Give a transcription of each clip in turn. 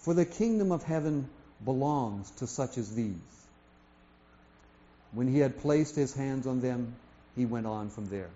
For the kingdom of heaven belongs to such as these. When he had placed his hands on them, he went on from there.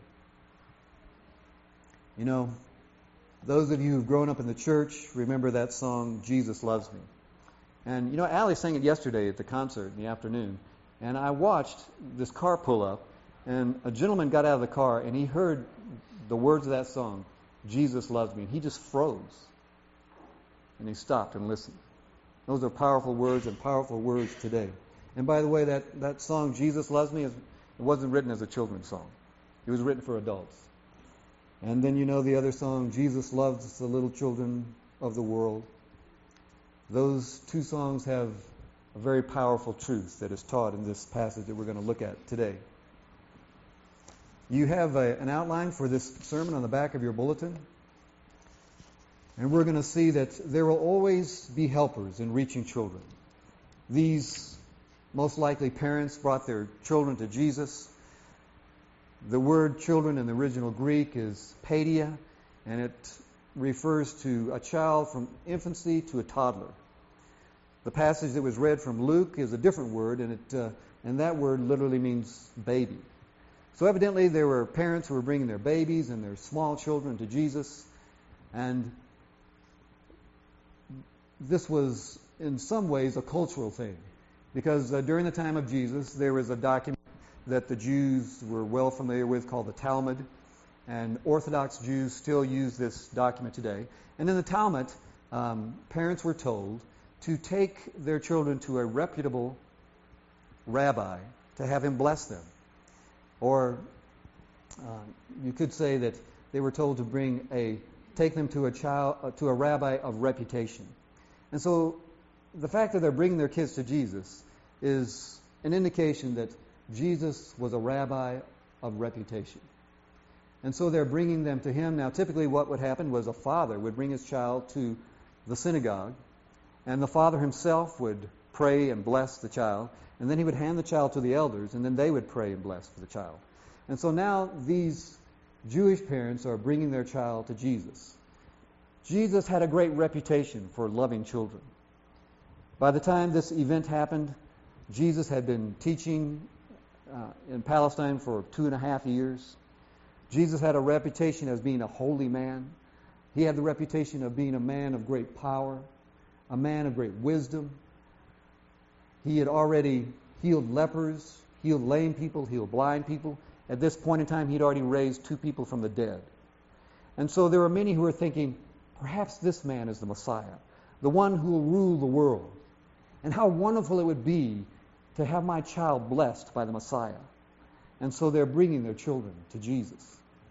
You know, those of you who've grown up in the church remember that song, Jesus Loves Me. And, you know, Allie sang it yesterday at the concert in the afternoon. And I watched this car pull up, and a gentleman got out of the car, and he heard the words of that song, Jesus Loves Me. And he just froze. And he stopped and listened. Those are powerful words and powerful words today. And by the way, that song, Jesus Loves Me, it wasn't written as a children's song. It was written for adults. And then you know the other song, Jesus Loves the Little Children of the World. Those two songs have a very powerful truth that is taught in this passage that we're going to look at today. You have an outline for this sermon on the back of your bulletin. And we're going to see that there will always be helpers in reaching children. These, most likely, parents brought their children to Jesus. The word children in the original Greek is paidia, and it refers to a child from infancy to a toddler. The passage that was read from Luke is a different word, and that word literally means baby. So evidently there were parents who were bringing their babies and their small children to Jesus, and this was in some ways a cultural thing, because during the time of Jesus there was a document that the Jews were well familiar with called the Talmud, and Orthodox Jews still use this document today. And in the Talmud, parents were told to take their children to a reputable rabbi to have him bless them. Or you could say that they were told to take them to a rabbi of reputation. And so the fact that they're bringing their kids to Jesus is an indication that Jesus was a rabbi of reputation. And so they're bringing them to him. Now, typically what would happen was a father would bring his child to the synagogue, and the father himself would pray and bless the child, and then he would hand the child to the elders, and then they would pray and bless for the child. And so now these Jewish parents are bringing their child to Jesus. Jesus had a great reputation for loving children. By the time this event happened, Jesus had been teaching in Palestine for 2.5 years. Jesus had a reputation as being a holy man. He had the reputation of being a man of great power, a man of great wisdom. He had already healed lepers, healed lame people, healed blind people. At this point in time, he'd already raised 2 people from the dead. And so there were many who were thinking, perhaps this man is the Messiah, the one who will rule the world. And how wonderful it would be to have my child blessed by the Messiah. And so they're bringing their children to Jesus.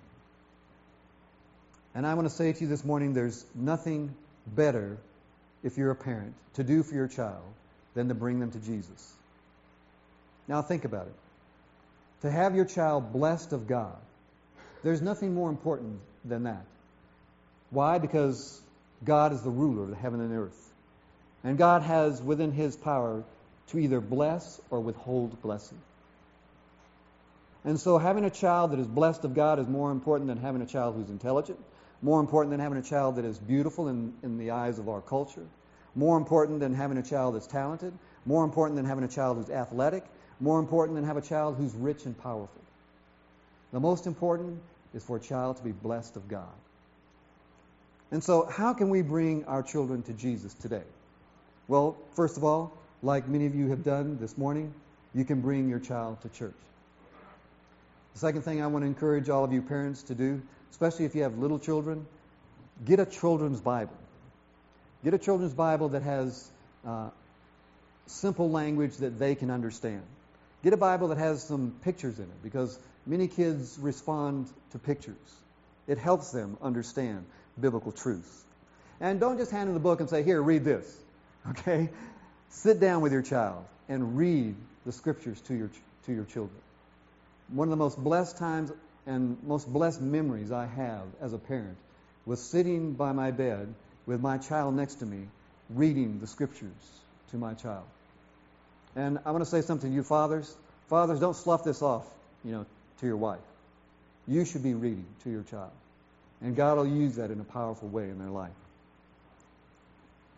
And I want to say to you this morning, there's nothing better, if you're a parent, to do for your child than to bring them to Jesus. Now think about it. To have your child blessed of God, there's nothing more important than that. Why? Because God is the ruler of the heaven and earth. And God has within His power to either bless or withhold blessing. And so having a child that is blessed of God is more important than having a child who's intelligent, more important than having a child that is beautiful in the eyes of our culture, more important than having a child that's talented, more important than having a child who's athletic, more important than having a child who's rich and powerful. The most important is for a child to be blessed of God. And so how can we bring our children to Jesus today? Well, first of all, like many of you have done this morning, you can bring your child to church. The second thing I want to encourage all of you parents to do, especially if you have little children, get a children's Bible. Get a children's Bible that has simple language that they can understand. Get a Bible that has some pictures in it, because many kids respond to pictures. It helps them understand biblical truths. And don't just hand them the book and say, here, read this. Okay? Sit down with your child and read the Scriptures to your children. One of the most blessed times and most blessed memories I have as a parent was sitting by my bed with my child next to me, reading the Scriptures to my child. And I want to say something to you fathers. Fathers, don't slough this off, to your wife. You should be reading to your child. And God will use that in a powerful way in their life.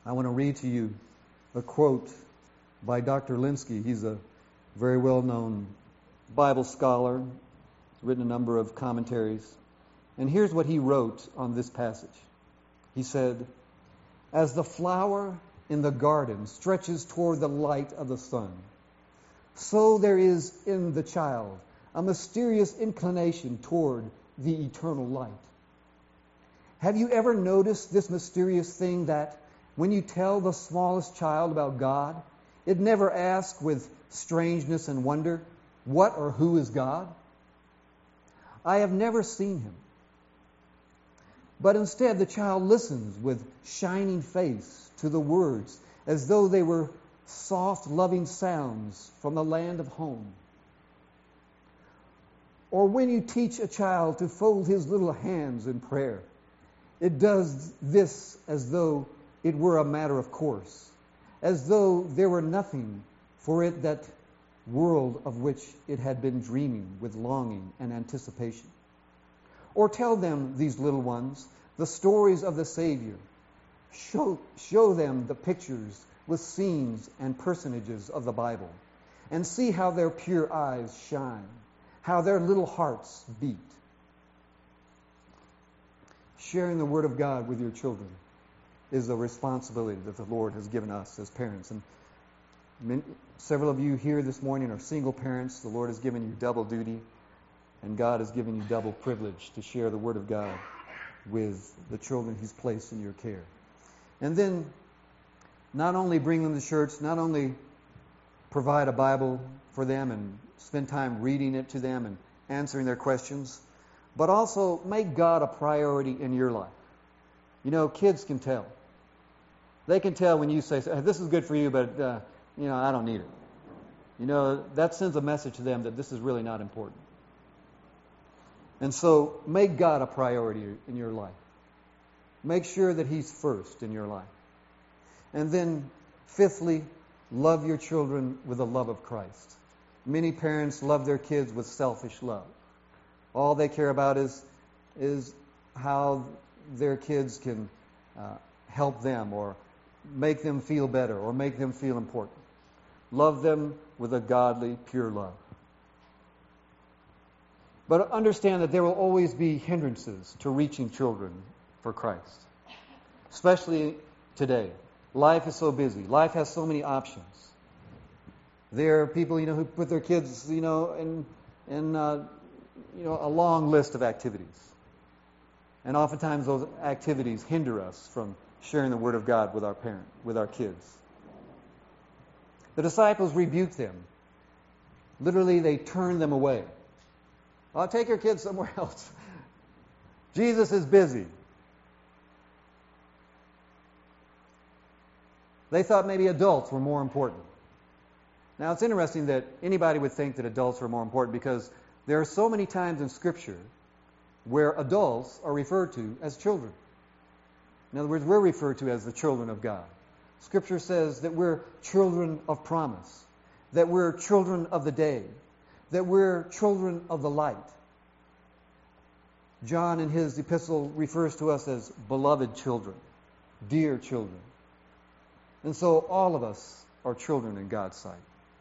I want to read to you a quote by Dr. Linsky. He's a very well-known Bible scholar. He's written a number of commentaries. And here's what he wrote on this passage. He said, "As the flower in the garden stretches toward the light of the sun, so there is in the child a mysterious inclination toward the eternal light." Have you ever noticed this mysterious thing that when you tell the smallest child about God, it never asks with strangeness and wonder, what or who is God? I have never seen him. But instead, the child listens with shining face to the words as though they were soft, loving sounds from the land of home. Or when you teach a child to fold his little hands in prayer, it does this as though it were a matter of course, as though there were nothing for it that world of which it had been dreaming with longing and anticipation. Or tell them, these little ones, the stories of the Savior. Show them the pictures with scenes and personages of the Bible, and see how their pure eyes shine, how their little hearts beat. Sharing the Word of God with your children is a responsibility that the Lord has given us as parents. And several of you here this morning are single parents. The Lord has given you double duty, and God has given you double privilege to share the Word of God with the children He's placed in your care. And then not only bring them to church, not only provide a Bible for them and spend time reading it to them and answering their questions, but also make God a priority in your life. You know, kids can tell. They can tell when you say, this is good for you, but, I don't need it. You know, that sends a message to them that this is really not important. And so make God a priority in your life. Make sure that He's first in your life. And then, fifthly, love your children with the love of Christ. Many parents love their kids with selfish love. All they care about is how their kids can help them or make them feel better or make them feel important. Love them with a godly, pure love. But understand that there will always be hindrances to reaching children for Christ. Especially today. Life is so busy. Life has so many options. There are people, who put their kids, in a long list of activities. And oftentimes those activities hinder us from sharing the Word of God with our kids. The disciples rebuked them. Literally, they turned them away. I'll take your kids somewhere else. Jesus is busy. They thought maybe adults were more important. Now, it's interesting that anybody would think that adults were more important because there are so many times in Scripture where adults are referred to as children. In other words, we're referred to as the children of God. Scripture says that we're children of promise, that we're children of the day, that we're children of the light. John in his epistle refers to us as beloved children, dear children. And so all of us are children in God's sight.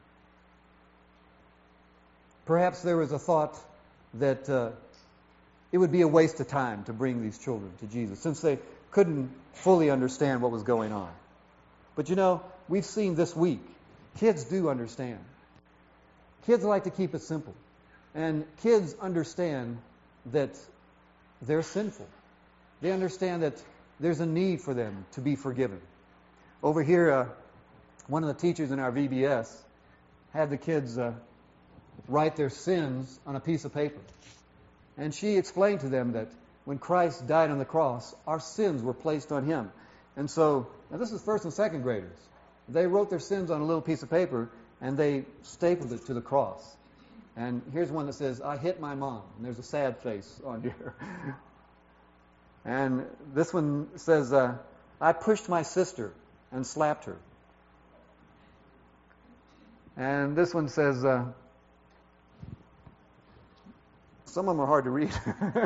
Perhaps there was a thought that it would be a waste of time to bring these children to Jesus, since they couldn't fully understand what was going on. But we've seen this week, kids do understand. Kids like to keep it simple. And kids understand that they're sinful. They understand that there's a need for them to be forgiven. Over here, one of the teachers in our VBS had the kids write their sins on a piece of paper. And she explained to them that when Christ died on the cross, our sins were placed on Him. And so, now this is first and second graders. They wrote their sins on a little piece of paper and they stapled it to the cross. And here's one that says, I hit my mom. And there's a sad face on here. And this one says, I pushed my sister and slapped her. And this one says, some of them are hard to read.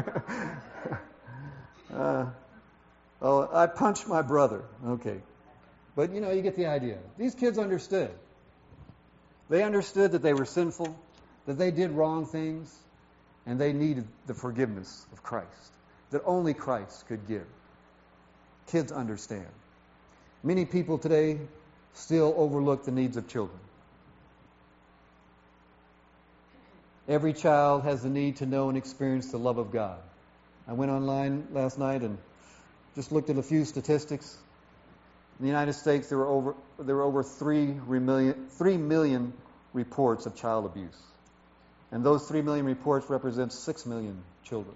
I punched my brother. Okay. But, you get the idea. These kids understood. They understood that they were sinful, that they did wrong things, and they needed the forgiveness of Christ, that only Christ could give. Kids understand. Many people today still overlook the needs of children. Every child has the need to know and experience the love of God. I went online last night and just looked at a few statistics. In the United States, there were over 3 million reports of child abuse. And those 3 million reports represent 6 million children.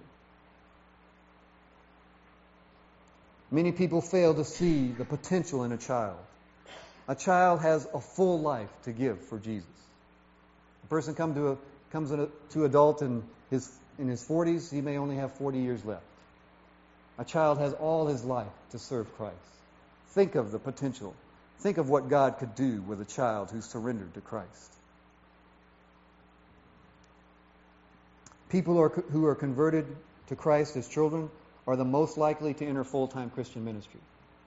Many people fail to see the potential in a child. A child has a full life to give for Jesus. A person comes to adult in his 40s, he may only have 40 years left. A child has all his life to serve Christ. Think of the potential. Think of what God could do with a child who surrendered to Christ. People who are converted to Christ as children are the most likely to enter full-time Christian ministry.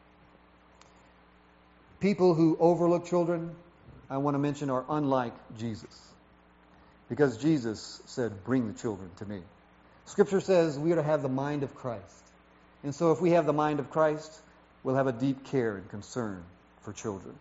People who overlook children, I want to mention, are unlike Jesus. Because Jesus said, "Bring the children to me." Scripture says we are to have the mind of Christ. And so if we have the mind of Christ, we'll have a deep care and concern for children.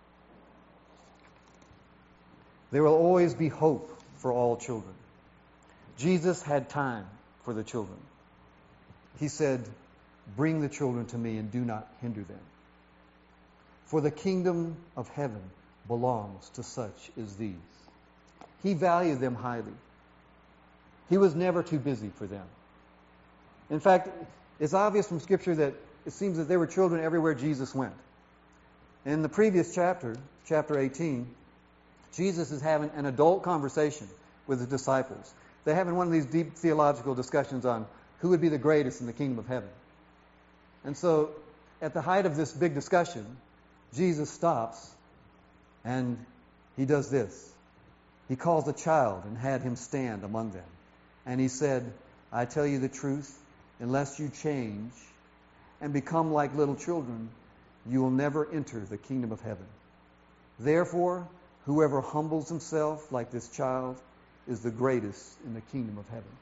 There will always be hope for all children. Jesus had time for the children. He said, "Bring the children to me and do not hinder them. For the kingdom of heaven belongs to such as these." He valued them highly. He was never too busy for them. In fact, it's obvious from Scripture that it seems that there were children everywhere Jesus went. In the previous chapter, chapter 18, Jesus is having an adult conversation with his disciples. They're having one of these deep theological discussions on who would be the greatest in the kingdom of heaven. And so, at the height of this big discussion, Jesus stops and he does this. He calls a child and had him stand among them. And he said, "I tell you the truth, unless you change and become like little children, you will never enter the kingdom of heaven. Therefore, whoever humbles himself like this child is the greatest in the kingdom of heaven."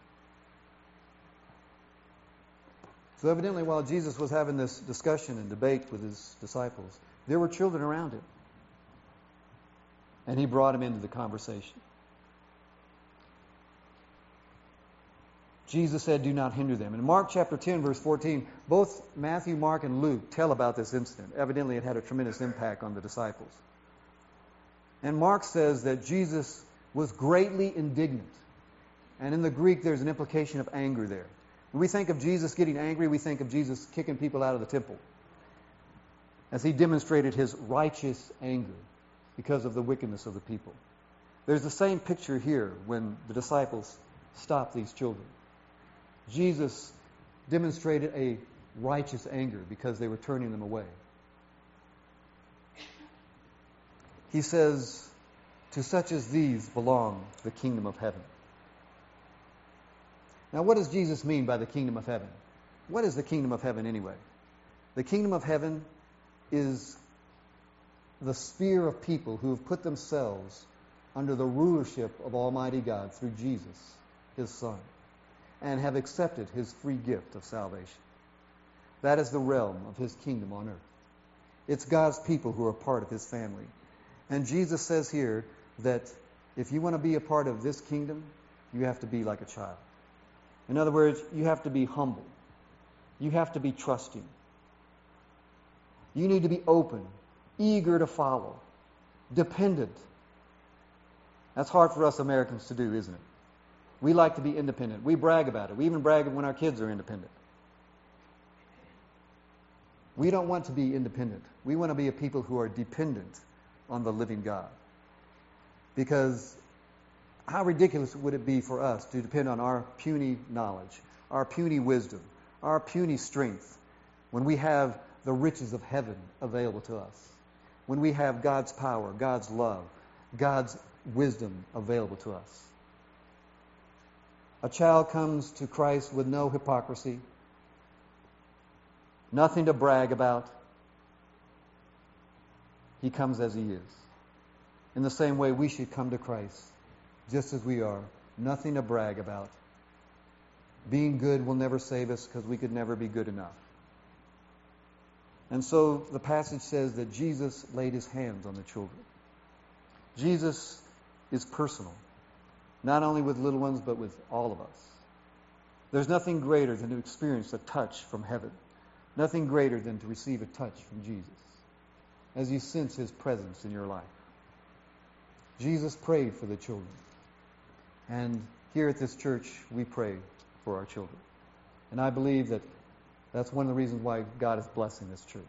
So evidently, while Jesus was having this discussion and debate with his disciples, there were children around him. And he brought them into the conversation. Jesus said, "Do not hinder them." In Mark chapter 10, verse 14, both Matthew, Mark, and Luke tell about this incident. Evidently, it had a tremendous impact on the disciples. And Mark says that Jesus was greatly indignant. And in the Greek, there's an implication of anger there. When we think of Jesus getting angry, we think of Jesus kicking people out of the temple, as he demonstrated his righteous anger because of the wickedness of the people. There's the same picture here when the disciples stopped these children. Jesus demonstrated a righteous anger because they were turning them away. He says, "To such as these belong the kingdom of heaven." Now, what does Jesus mean by the kingdom of heaven? What is the kingdom of heaven anyway? The kingdom of heaven is the sphere of people who have put themselves under the rulership of Almighty God through Jesus, his Son, and have accepted his free gift of salvation. That is the realm of his kingdom on earth. It's God's people who are part of his family. And Jesus says here that if you want to be a part of this kingdom, you have to be like a child. In other words, you have to be humble. You have to be trusting. You need to be open, eager to follow, dependent. That's hard for us Americans to do, isn't it? We like to be independent. We brag about it. We even brag when our kids are independent. We don't want to be independent. We want to be a people who are dependent on the living God. Because how ridiculous would it be for us to depend on our puny knowledge, our puny wisdom, our puny strength, when we have the riches of heaven available to us, when we have God's power, God's love, God's wisdom available to us. A child comes to Christ with no hypocrisy, nothing to brag about. He comes as He is. In the same way, we should come to Christ just as we are. Nothing to brag about. Being good will never save us because we could never be good enough. And so the passage says that Jesus laid His hands on the children. Jesus is personal, not only with little ones, but with all of us. There's nothing greater than to experience a touch from heaven. Nothing greater than to receive a touch from Jesus as you sense His presence in your life. Jesus prayed for the children. And here at this church, we pray for our children. And I believe that that's one of the reasons why God is blessing this church.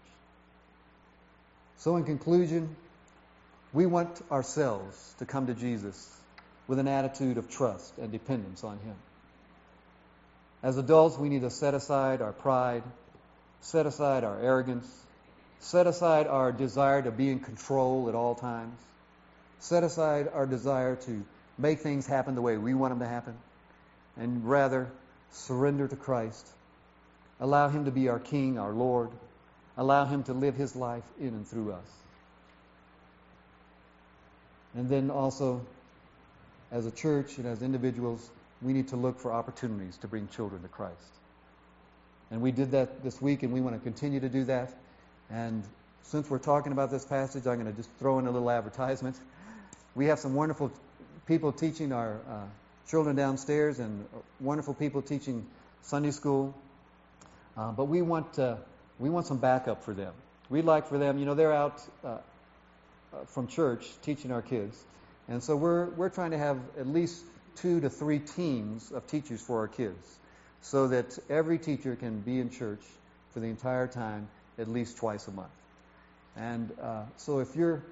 So in conclusion, we want ourselves to come to Jesus with an attitude of trust and dependence on Him. As adults, we need to set aside our pride, set aside our arrogance, set aside our desire to be in control at all times, set aside our desire to make things happen the way we want them to happen, and rather surrender to Christ. Allow Him to be our King, our Lord. Allow Him to live His life in and through us. And then also, as a church and as individuals, we need to look for opportunities to bring children to Christ. And we did that this week, and we want to continue to do that. And since we're talking about this passage, I'm going to just throw in a little advertisement. We have some wonderful people teaching our children downstairs, and wonderful people teaching Sunday school. But we want some backup for them. We'd like for them, they're out from church teaching our kids, and so we're trying to have at least 2 to 3 teams of teachers for our kids, so that every teacher can be in church for the entire time, at least twice a month. And so if you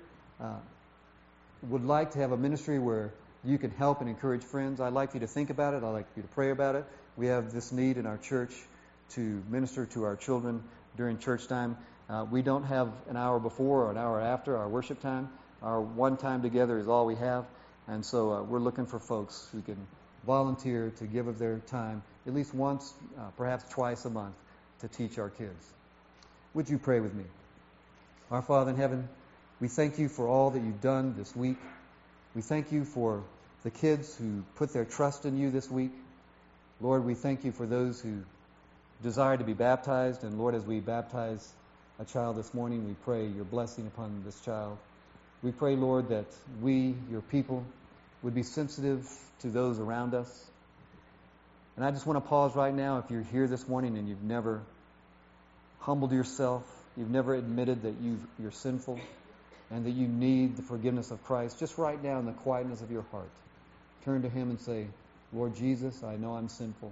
would like to have a ministry where you can help and encourage friends, I'd like you to think about it. I'd like you to pray about it. We have this need in our church to minister to our children during church time. We don't have an hour before or an hour after our worship time. Our one time together is all we have. And so we're looking for folks who can volunteer to give of their time at least once, perhaps twice a month, to teach our kids. Would you pray with me? Our Father in heaven, we thank You for all that You've done this week. We thank You for the kids who put their trust in You this week. Lord, we thank You for those who desire to be baptized. And Lord, as we baptize a child this morning, we pray Your blessing upon this child. We pray, Lord, that we, Your people, would be sensitive to those around us. And I just want to pause right now. If you're here this morning and you've never humbled yourself, you've never admitted that you're sinful and that you need the forgiveness of Christ, just right now in the quietness of your heart, turn to Him and say, Lord Jesus, I know I'm sinful.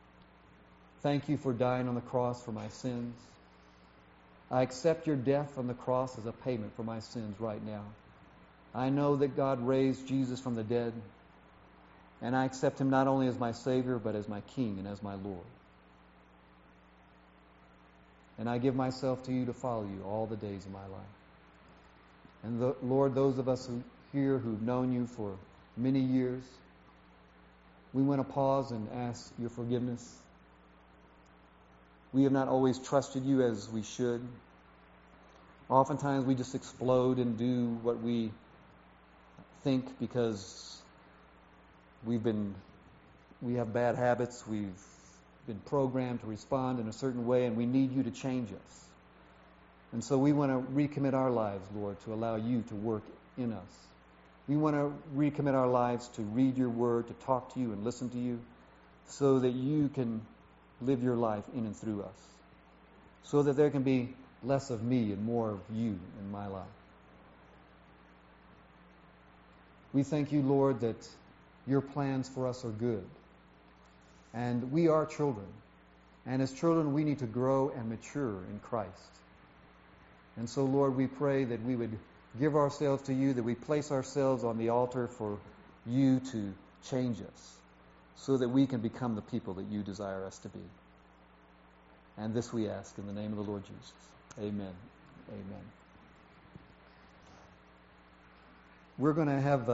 Thank You for dying on the cross for my sins. I accept Your death on the cross as a payment for my sins right now. I know that God raised Jesus from the dead, and I accept Him not only as my Savior, but as my King and as my Lord. And I give myself to You to follow You all the days of my life. And Lord, those of us here who've known You for many years, we want to pause and ask Your forgiveness. We have not always trusted You as we should. Oftentimes we just explode and do what we think because we have bad habits, we've been programmed to respond in a certain way, and we need You to change us. And so we want to recommit our lives, Lord, to allow You to work in us. We want to recommit our lives to read Your Word, to talk to You and listen to You, so that You can live Your life in and through us, so that there can be less of me and more of You in my life. We thank You, Lord, that Your plans for us are good. And we are children. And as children, we need to grow and mature in Christ. And so, Lord, we pray that we would give ourselves to You, that we place ourselves on the altar for You to change us, so that we can become the people that You desire us to be. And this we ask in the name of the Lord Jesus. Amen. Amen. We're going to have,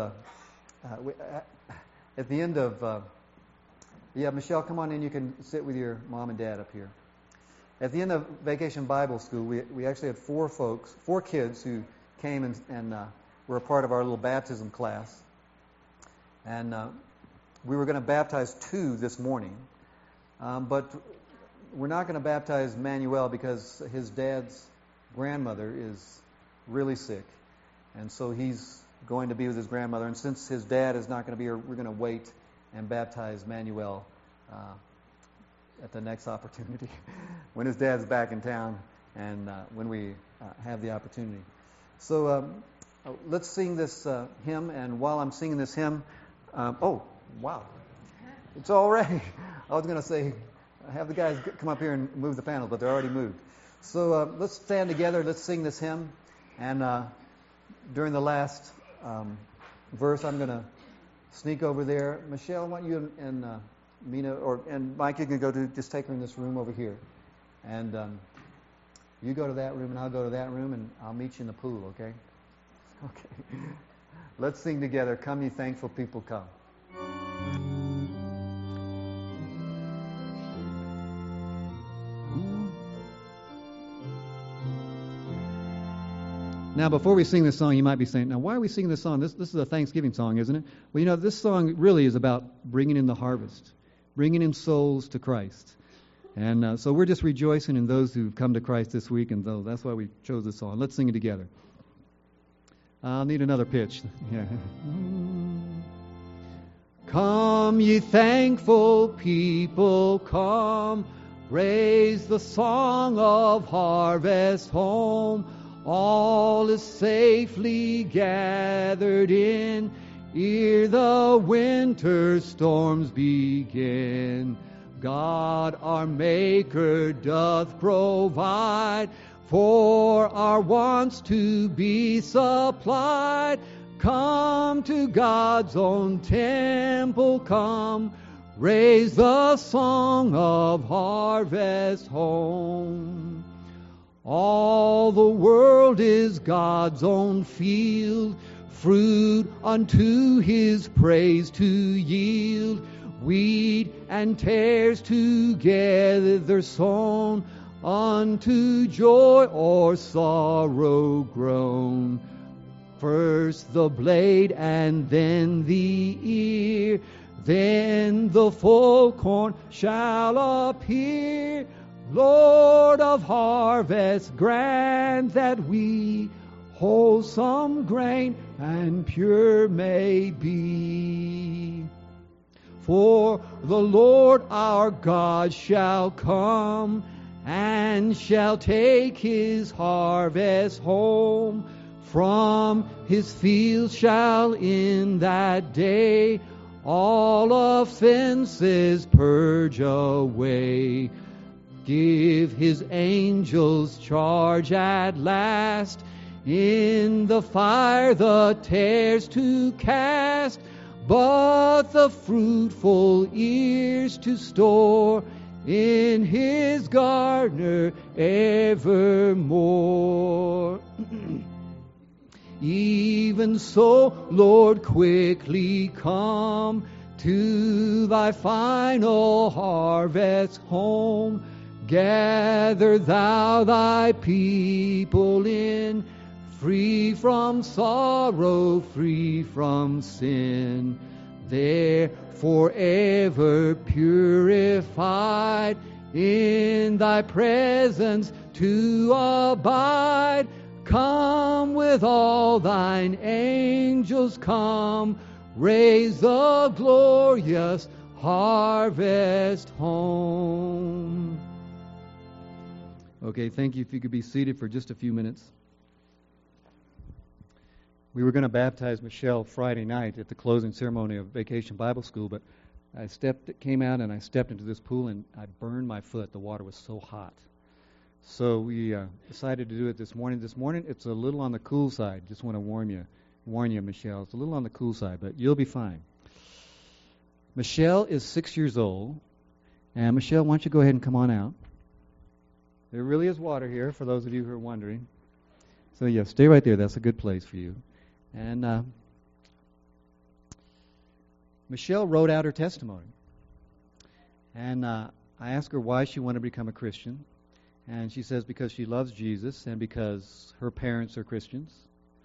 at the end of, Michelle, come on in. You can sit with your mom and dad up here. At the end of Vacation Bible School, we actually had 4 kids who came and were a part of our little baptism class. And we were going to baptize 2 this morning. But we're not going to baptize Manuel because his dad's grandmother is really sick. And so he's going to be with his grandmother. And since his dad is not going to be here, we're going to wait and baptize Manuel at the next opportunity when his dad's back in town and when we have the opportunity. So let's sing this hymn. And while I'm singing this hymn, oh, wow. It's all right. I was going to say, have the guys come up here and move the panels, but they're already moved. So let's stand together. Let's sing this hymn. And during the last verse, I'm going to sneak over there. Michelle, I want you and Mina and Mike, you can go to just take her in this room over here. And you go to that room, and I'll go to that room, and I'll meet you in the pool, okay? Okay. Let's sing together. Come, ye thankful people, come. Now, before we sing this song, you might be saying, now, why are we singing this song? This is a Thanksgiving song, isn't it? Well, you know, this song really is about bringing in the harvest, bringing in souls to Christ. And so we're just rejoicing in those who've come to Christ this week, and so that's why we chose this song. Let's sing it together. I'll need another pitch. Yeah. Come, ye thankful people, come, raise the song of harvest home. All is safely gathered in, ere the winter storms begin. God our Maker doth provide for our wants to be supplied. Come to God's own temple, come, raise the song of harvest home. All the world is God's own field, fruit unto His praise to yield. Wheat and tares together sown, unto joy or sorrow grown. First the blade and then the ear, then the full corn shall appear. Lord of harvest, grant that we wholesome grain and pure may be. For the Lord our God shall come and shall take His harvest home. From His fields shall in that day all offenses purge away. Give His angels charge at last in the fire the tares to cast, but the fruitful ears to store in His garner evermore. Even so, Lord, quickly come to Thy final harvest home. Gather Thou Thy people in, free from sorrow, free from sin. There forever purified, in Thy presence to abide. Come with all Thine angels, come, raise the glorious harvest home. Okay, thank you. If you could be seated for just a few minutes. We were going to baptize Michelle Friday night at the closing ceremony of Vacation Bible School, but came out and I stepped into this pool and I burned my foot. The water was so hot. So we decided to do it this morning. This morning it's a little on the cool side. Just want to warn you, Michelle. It's a little on the cool side, but you'll be fine. Michelle is 6 years old. And Michelle, why don't you go ahead and come on out? There really is water here, for those of you who are wondering. So, yeah, stay right there. That's a good place for you. And Michelle wrote out her testimony. And I asked her why she wanted to become a Christian. And she says because she loves Jesus and because her parents are Christians.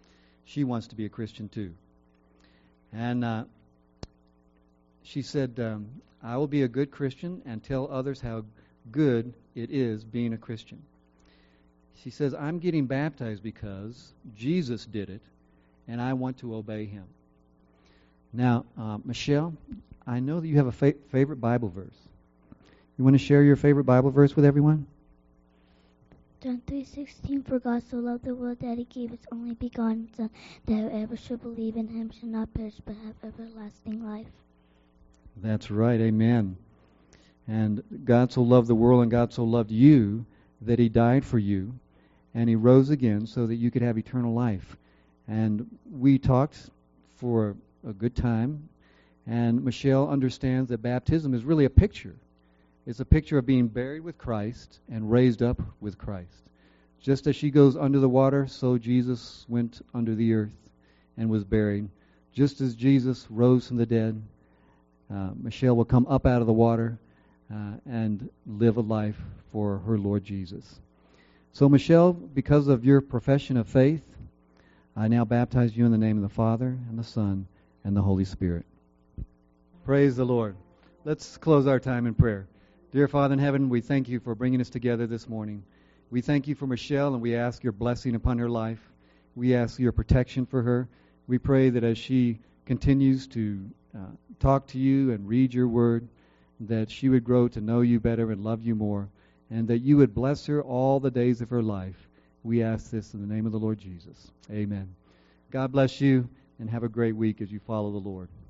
she wants to be a Christian too. And she said, I will be a good Christian and tell others how good it is being a Christian. She says, I'm getting baptized because Jesus did it, and I want to obey him. Now, Michelle, I know that you have a favorite Bible verse. You want to share your favorite Bible verse with everyone? John 3:16, for God so loved the world that he gave his only begotten Son, that whoever should believe in him should not perish but have everlasting life. That's right, amen. And God so loved the world and God so loved you that he died for you and he rose again so that you could have eternal life. And we talked for a good time, and Michelle understands that baptism is really a picture. It's a picture of being buried with Christ and raised up with Christ. Just as she goes under the water, so Jesus went under the earth and was buried. Just as Jesus rose from the dead, Michelle will come up out of the water and live a life for her Lord Jesus. So Michelle, because of your profession of faith, I now baptize you in the name of the Father and the Son and the Holy Spirit. Praise the Lord. Let's close our time in prayer. Dear Father in heaven, we thank you for bringing us together this morning. We thank you for Michelle, and we ask your blessing upon her life. We ask your protection for her. We pray that as she continues to talk to you and read your word, that she would grow to know you better and love you more, and that you would bless her all the days of her life. We ask this in the name of the Lord Jesus. Amen. God bless you, and have a great week as you follow the Lord.